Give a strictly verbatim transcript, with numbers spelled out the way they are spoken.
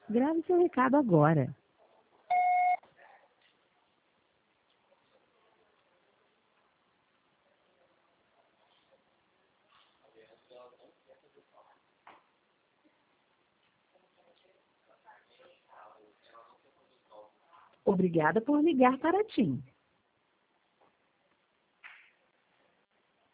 Grave seu recado agora. Obrigada por ligar para a TIM.